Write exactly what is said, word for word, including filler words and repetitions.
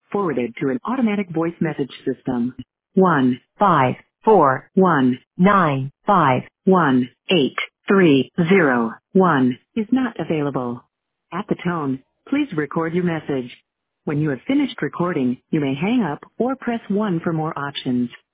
forwarded to an automatic voice message system. One five four one nine five one eight three zero one is not available. At the tone, please record your message. When you have finished recording, you may hang up or press one for more options.